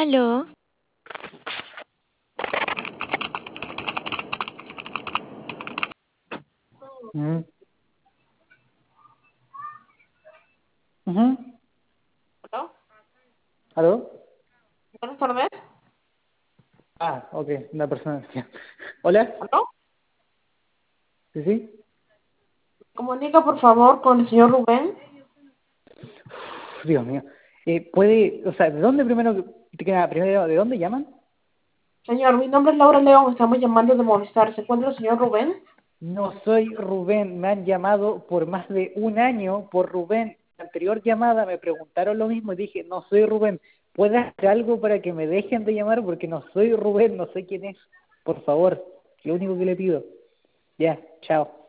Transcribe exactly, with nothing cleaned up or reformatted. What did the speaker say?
Aló, Mm. Ujú. ¿No? ¿Aló? Buenas tardes. Ah, ok, una persona. Ya. ¿Hola? ¿No? ¿Sí, sí? Comunica, por favor, con el señor Rubén. Uf, Dios mío. Eh, ¿puede, o sea, ¿de dónde primero, te queda- primero, ¿de dónde llaman? Señor, mi nombre es Laura León. Estamos llamando de Movistar. ¿Se encuentra el señor Rubén? No soy Rubén, me han llamado por más de un año por Rubén. La anterior llamada me preguntaron lo mismo y dije, no soy Rubén. ¿Puede hacer algo para que me dejen de llamar? Porque no soy Rubén, no sé quién es. Por favor, lo único que le pido. Ya, chao.